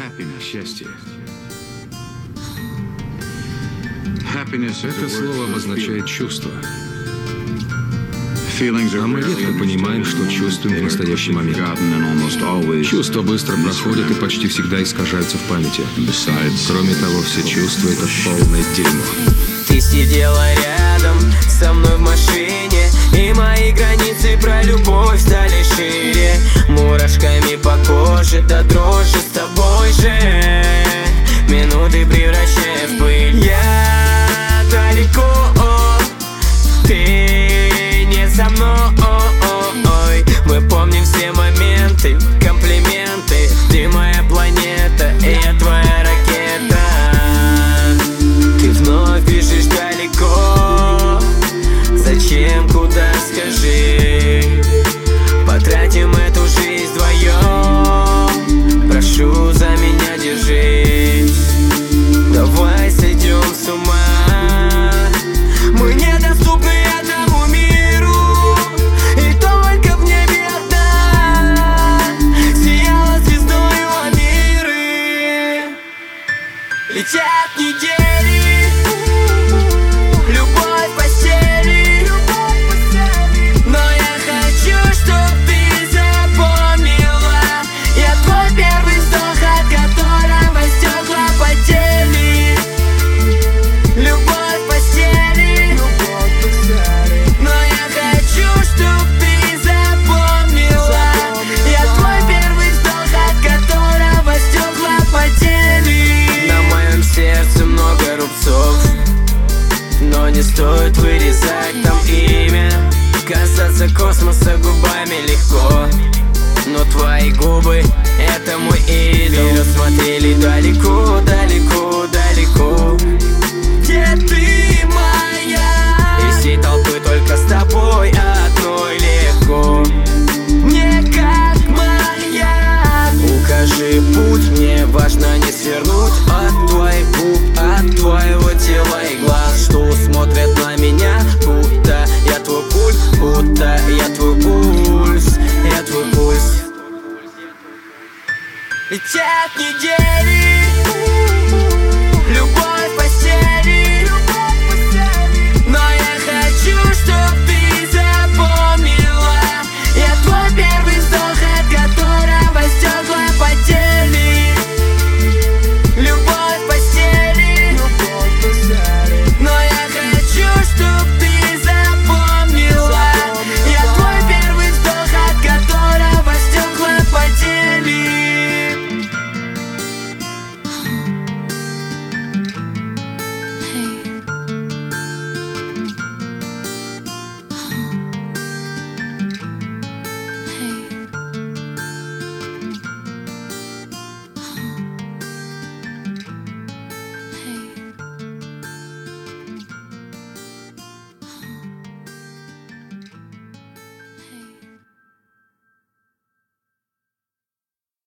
Счастье. Это слово обозначает чувство. А мы редко понимаем, что чувствуем в настоящий момент. Чувства быстро проходят и почти всегда искажаются в памяти. Кроме того, все чувства — это полное дерьмо. Ты сидела рядом со мной в машине, и мои границы про любовь стали шире. Мурашками по коже до дрожи с тобой же, минуты превращая в пыль. Я далеко, ты не со мной. Мы помним все моменты, комплименты. Ты моя планета, и я твоя ракета. Ты вновь бежишь далеко. Зачем, куда, скажи? Потратим эту жизнь вдвоем. Прошу, за меня держись. Давай сойдем с ума. Мы недоступны этому миру, и только в небе одна сияла звездою Амиры. Летят недели, любовь в постели, но я хочу, чтоб ты запомнила. Я твой первый вздох, от которого стекла потели. Любовь в постели, но я хочу, чтоб ты запомнила. Я твой первый вздох, от которого стекла потели. На моем сердце много рубцов, но не стоит вырезать там имя. Касаться космоса губами легко, но твои губы — это мой идол. Рассмотрели далеко, далеко, далеко. Где ты моя? Из всей толпы только с тобой одной легко. Не как моя. Укажи путь, мне важно не свернуть от твоих губ, от твоего тела и глаз, что смотрят на меня, будто я твой пульс, будто я твой пульс, я твой пульс. Летят недели.